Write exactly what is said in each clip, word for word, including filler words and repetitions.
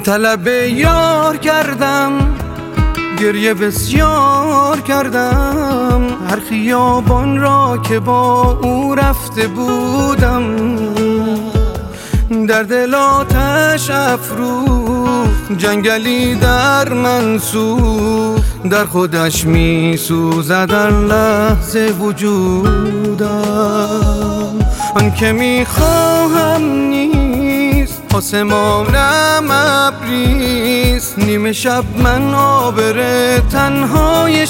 طلب یار کردم، گریه بسیار کردم، هر خیابان را که با او رفته بودم. در دل آتش افروخت، جنگلی در من سوخت، در خودش می سوزد در لحظه وجودم. آن که می خواهم نیست، آسمانم ابریست، نیمه شب من آبر تنهای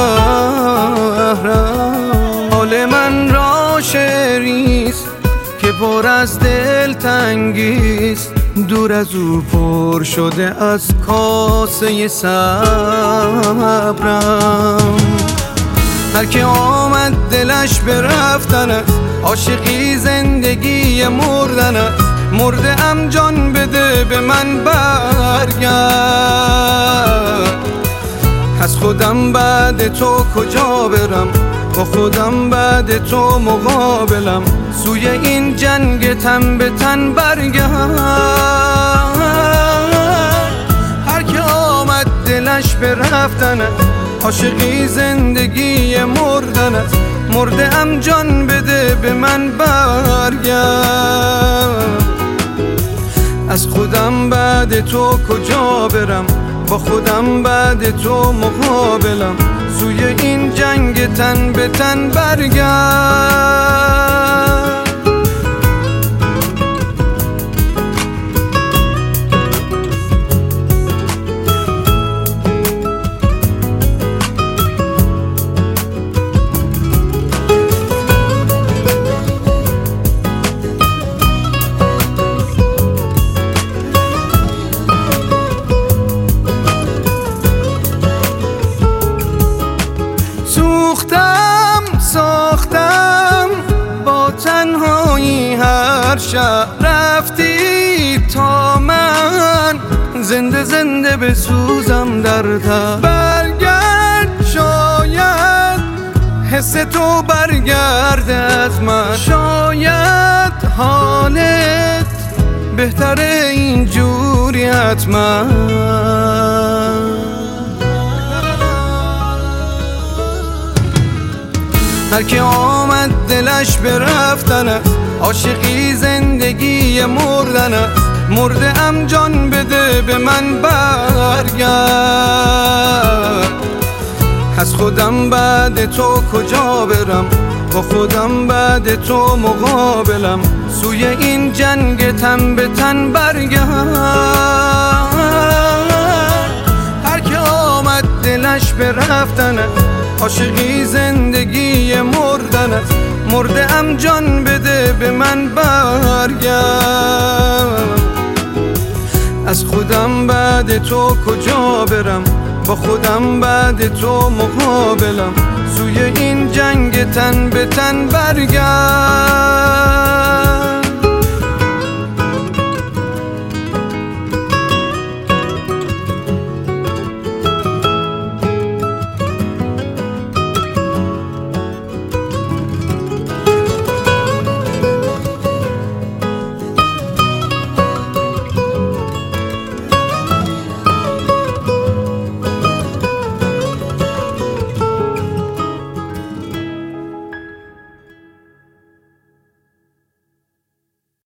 شهرم. حال من را شعریست که پر از دل تنگیست، دور از او پر شده از کاسه صبرم. هر که آمد دلش به رفتن است، عاشقی زندگی مردن است. مرده ام جان بده به من برگرد، از خودم بعد تو کجا برم، با خودم بعد تو مقابلم. سوی این جنگ تن به تن برگرد، هر که آمد دلش به رفتن است، عاشقی زندگی مردن است. مرده ام جان بده به من برگرد، از خودم بعد تو کجا برم، با خودم بعد تو مقابلم. سوی این جنگ تن به تن برگرد. سوختم ساختم با تنهایی هر شب، رفتی تا من زنده زنده بسوزم در تب. برگرد شاید حس تو برگرده از من، شاید حالت بهتره اینجوری حتما. هر که آمد دلش به رفتن است، عاشقی زندگی مردن است. مرده ام جان بده به من برگرد، از خودم بعد تو کجا برم، با خودم بعد تو مقابلم. سوی این جنگ تن به تن برگرد، هر که آمد دلش به رفتن است، عاشقی زندگی مردن است. مرده ام جان بده به من برگرد، از خودم بعد تو کجا برم، با خودم بعد تو مقابلم. سوی این جنگ تن به تن برگرد.